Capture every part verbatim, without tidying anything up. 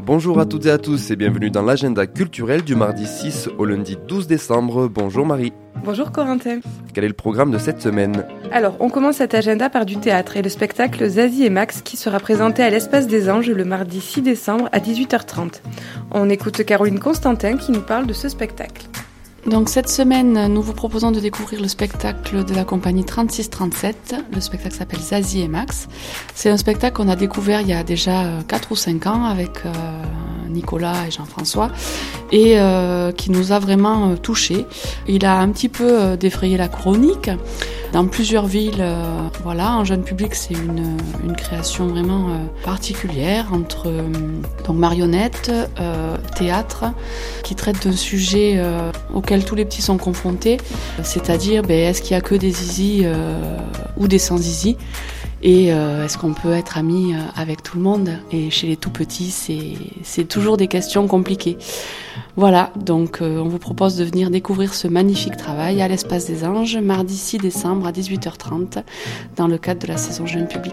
Bonjour à toutes et à tous et bienvenue dans l'agenda culturel du mardi six au lundi douze décembre. Bonjour Marie. Bonjour Corentin. Quel est le programme de cette semaine ? Alors, on commence cet agenda par du théâtre et le spectacle Zazie et Max qui sera présenté à l'Espace des Anges le mardi six décembre à dix-huit heures trente. On écoute Caroline Constantin qui nous parle de ce spectacle. Donc cette semaine, nous vous proposons de découvrir le spectacle de la compagnie trente-six trente-sept. Le spectacle s'appelle Zazie et Max. C'est un spectacle qu'on a découvert il y a déjà quatre ou cinq ans avec euh, Nicolas et Jean-François et euh, qui nous a vraiment euh, touchés. Il a un petit peu euh, défrayé la chronique dans plusieurs villes. Euh, voilà, en jeune public, c'est une, une création vraiment euh, particulière entre euh, donc marionnettes, euh, théâtre, qui traite d'un sujet euh, auquel tous les petits sont confrontés, c'est-à-dire ben, est-ce qu'il y a que des zizi euh, ou des sans zizi et euh, est-ce qu'on peut être amis avec tout le monde? Et chez les tout petits, c'est, c'est toujours des questions compliquées. Voilà, donc euh, on vous propose de venir découvrir ce magnifique travail à l'Espace des Anges, mardi six décembre à dix-huit heures trente, dans le cadre de la saison jeune public.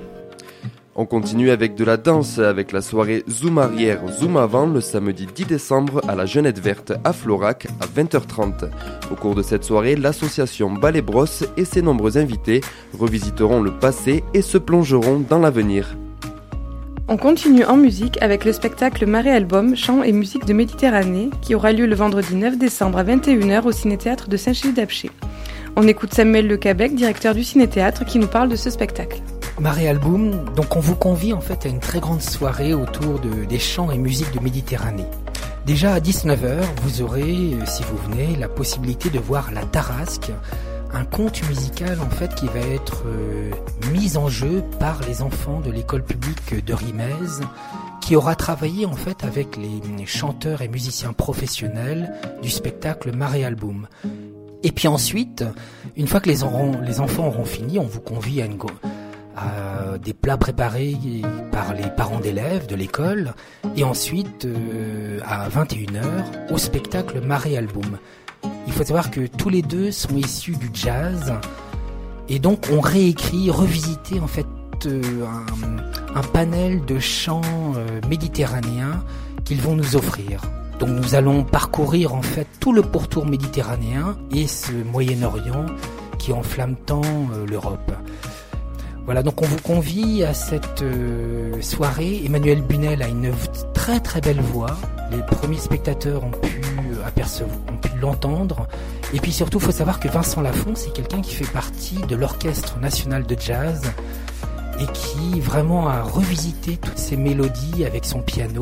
On continue avec de la danse, avec la soirée Zoom arrière, Zoom avant, le samedi dix décembre à la Jeunette Verte à Florac à vingt heures trente. Au cours de cette soirée, l'association Ballet Brosse et ses nombreux invités revisiteront le passé et se plongeront dans l'avenir. On continue en musique avec le spectacle Marée Album, chant et musique de Méditerranée qui aura lieu le vendredi neuf décembre à vingt et une heures au Ciné-Théâtre de Saint-Gilles-d'Apcher. On écoute Samuel Lecabec, directeur du Ciné-Théâtre, qui nous parle de ce spectacle. Marée Album, donc on vous convie en fait à une très grande soirée autour de, des chants et musiques de Méditerranée. Déjà à dix-neuf heures, vous aurez, si vous venez, la possibilité de voir La Tarasque, un conte musical en fait qui va être euh, mis en jeu par les enfants de l'école publique de Rimez, qui aura travaillé en fait avec les chanteurs et musiciens professionnels du spectacle Marée Album. Et puis ensuite, une fois que les, auront, les enfants auront fini, on vous convie à une go- à des plats préparés par les parents d'élèves de l'école et ensuite euh, à vingt et une heures au spectacle Marée Album. Il faut savoir que tous les deux sont issus du jazz et donc on réécrit, revisité en fait euh, un, un panel de chants euh, méditerranéens qu'ils vont nous offrir. Donc nous allons parcourir en fait tout le pourtour méditerranéen et ce Moyen-Orient qui enflamme tant euh, l'Europe. Voilà, donc on vous convie à cette euh, soirée. Emmanuel Bunel a une très très belle voix. Les premiers spectateurs ont pu apercevoir, ont pu l'entendre. Et puis surtout, il faut savoir que Vincent Lafont, c'est quelqu'un qui fait partie de l'Orchestre National de Jazz et qui vraiment a revisité toutes ces mélodies avec son piano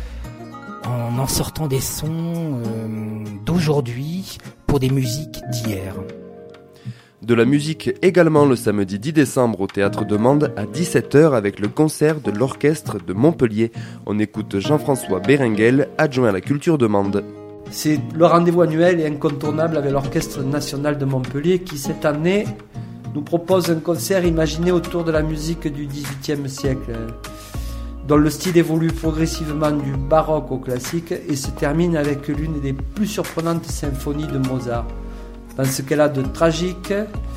en en sortant des sons euh, d'aujourd'hui pour des musiques d'hier. De la musique également le samedi dix décembre au Théâtre de Mende à dix-sept heures avec le concert de l'Orchestre de Montpellier. On écoute Jean-François Bérenguel, adjoint à la culture de Mende. C'est le rendez-vous annuel et incontournable avec l'Orchestre National de Montpellier qui cette année nous propose un concert imaginé autour de la musique du dix-huitième siècle, dont le style évolue progressivement du baroque au classique et se termine avec l'une des plus surprenantes symphonies de Mozart. Dans ce qu'elle a de tragique,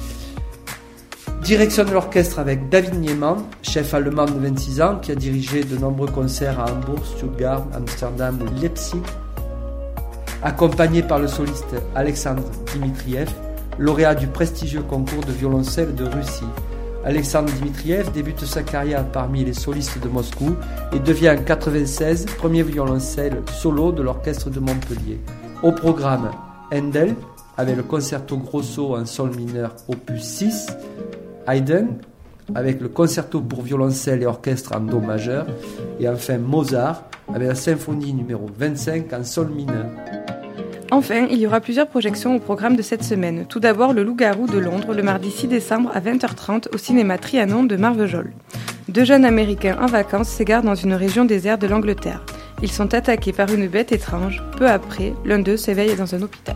direction de l'orchestre avec David Niemann, chef allemand de vingt-six ans, qui a dirigé de nombreux concerts à Hambourg, Stuttgart, Amsterdam ou Leipzig, accompagné par le soliste Alexandre Dmitriev, lauréat du prestigieux concours de violoncelle de Russie. Alexandre Dmitriev débute sa carrière parmi les solistes de Moscou et devient en quatre-vingt-seize premier violoncelle solo de l'orchestre de Montpellier. Au programme, Handel, avec le concerto grosso en sol mineur opus six, Haydn, avec le concerto pour violoncelle et orchestre en do majeur, et enfin Mozart, avec la symphonie numéro vingt-cinq en sol mineur. Enfin, il y aura plusieurs projections au programme de cette semaine. Tout d'abord, le Loup-garou de Londres, le mardi six décembre à vingt heures trente au cinéma Trianon de Marvejols. Deux jeunes Américains en vacances s'égarent dans une région déserte de l'Angleterre. Ils sont attaqués par une bête étrange. Peu après, l'un d'eux s'éveille dans un hôpital.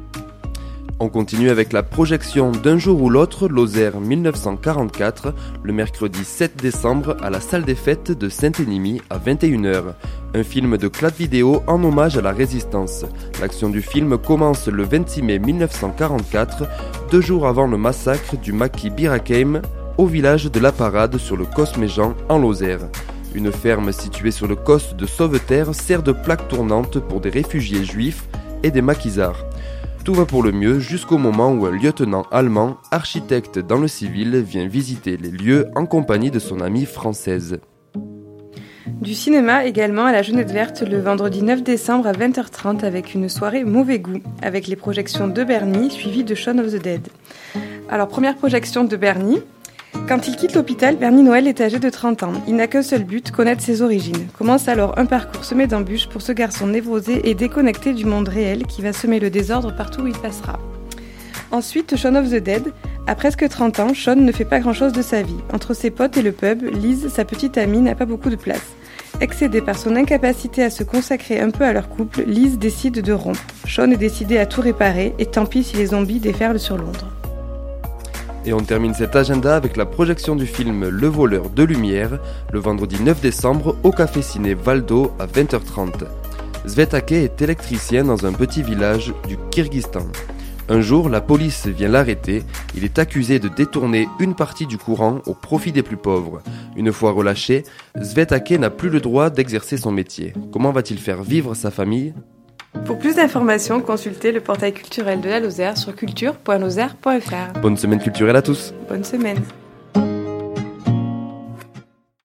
On continue avec la projection d'Un jour ou l'autre, Lozère mille neuf cent quarante-quatre, le mercredi sept décembre à la salle des fêtes de Saint-Énimie à vingt et une heures. Un film de clade vidéo en hommage à la résistance. L'action du film commence le vingt-six mai mille neuf cent quarante-quatre, deux jours avant le massacre du maquis Bir Hakeim au village de La Parade sur le Cosméjean en Lozère. Une ferme située sur le coste de Sauveterre sert de plaque tournante pour des réfugiés juifs et des maquisards. Tout va pour le mieux jusqu'au moment où un lieutenant allemand, architecte dans le civil, vient visiter les lieux en compagnie de son amie française. Du cinéma également à la Jaunette Verte le vendredi neuf décembre à vingt heures trente avec une soirée mauvais goût, avec les projections de Bernie suivies de Shaun of the Dead. Alors première projection de Bernie. Quand il quitte l'hôpital, Bernie Noël est âgé de trente ans. Il n'a qu'un seul but, connaître ses origines. Commence alors un parcours semé d'embûches pour ce garçon névrosé et déconnecté du monde réel qui va semer le désordre partout où il passera. Ensuite, Shaun of the Dead. À presque trente ans, Shaun ne fait pas grand-chose de sa vie. Entre ses potes et le pub, Liz, sa petite amie, n'a pas beaucoup de place. Excédée par son incapacité à se consacrer un peu à leur couple, Liz décide de rompre. Shaun est décidé à tout réparer, et tant pis si les zombies déferlent sur Londres. Et on termine cet agenda avec la projection du film Le voleur de lumière, le vendredi neuf décembre au Café Ciné Valdo à vingt heures trente. Svetake est électricien dans un petit village du Kyrgyzstan. Un jour, la police vient l'arrêter. Il est accusé de détourner une partie du courant au profit des plus pauvres. Une fois relâché, Svetake n'a plus le droit d'exercer son métier. Comment va-t-il faire vivre sa famille ? Pour plus d'informations, consultez le portail culturel de la Lozère sur culture point lozère point f r. Bonne semaine culturelle à tous. Bonne semaine.